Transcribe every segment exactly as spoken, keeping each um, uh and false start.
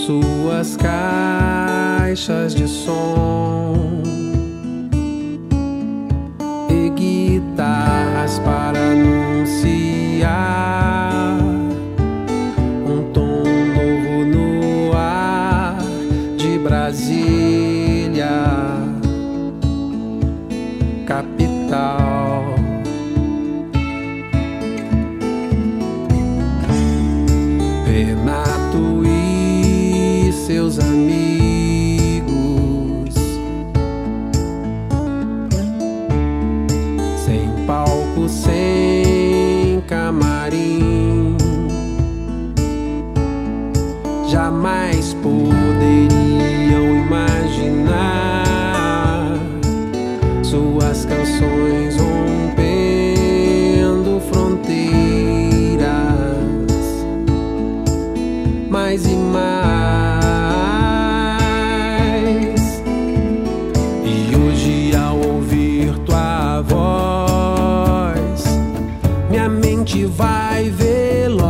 suas caixas de som e guitarras para anunciar um tom novo no ar de Brasília, capital. Renato e seus amigos, sem palco, sem camarim, jamais poderiam imaginar suas canções rompendo fronteiras, mais e mais. E hoje, ao ouvir tua voz, minha mente vai veloz,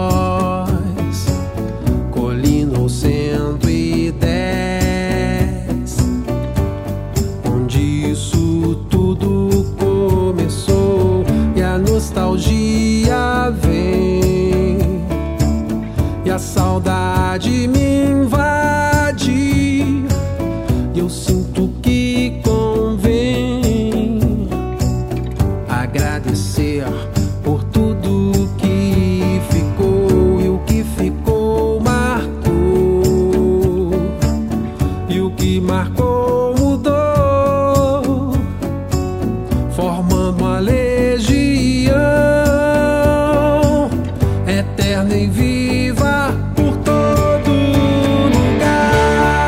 colina ou cento e dez, onde isso tudo começou e a nostalgia vem e a saudade me invade, e eu sinto que convém agradecer por tudo que ficou, e o que ficou marcou, e o que marcou mudou, formando uma legião eterna e viva por todo lugar,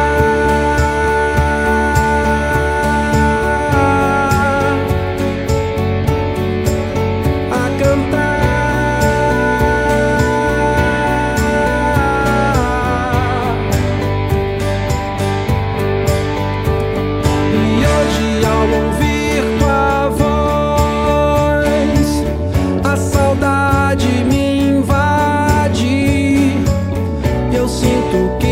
a cantar. E hoje, ao ouvir tua voz, a saudade me invade, eu sinto que